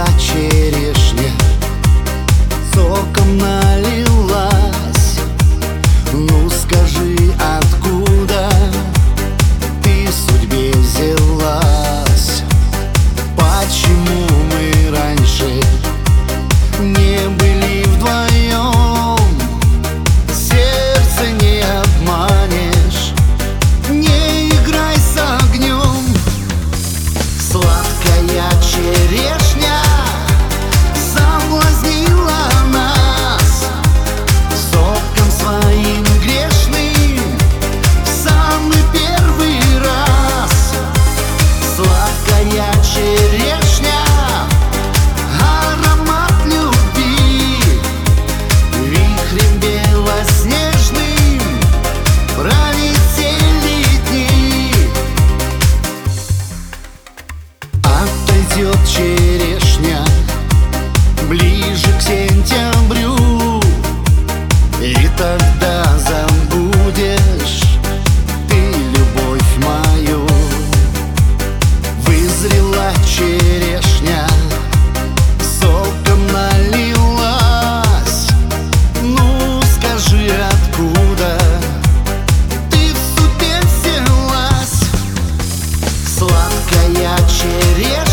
черешня, соком налилась. Ну скажи, откуда ты судьбе взялась? Почему мы раньше не были вдвоем? Сердце не обманешь, не играй с огнем. Сладкая черешня соблазнила нас соком своим грешным в самый первый раз. Сладкая черешня, аромат любви, вихрем белоснежным пролетели дни. Отойдет черешня ближе к сентябрю, и тогда забудешь ты любовь мою. Вызрела черешня, соком налилась. Ну скажи, откуда ты в судьбе взялась? Сладкая черешня